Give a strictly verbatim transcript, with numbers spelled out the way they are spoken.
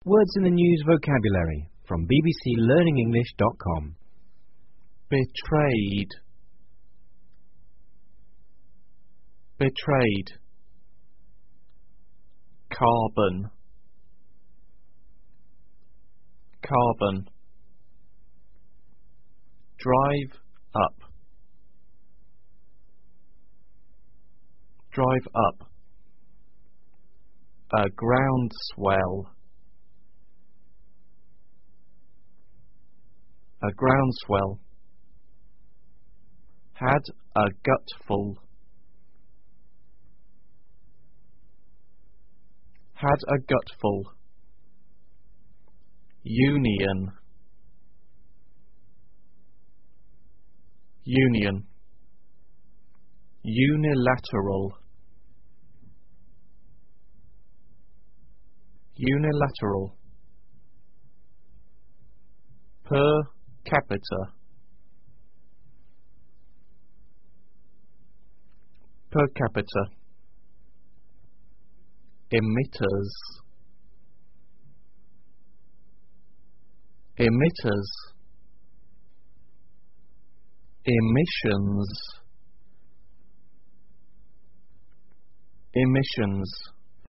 Words in the News vocabulary from b b c learning english dot com. Betrayed. Betrayed. Carbon. Carbon. Drive up. Drive up. A groundswell. A groundswell. Had a gutful. Had a gutful. Union. Union. Unilateral. Unilateral. Per capita. Per capita. Emitters. Emitters. Emissions. Emissions.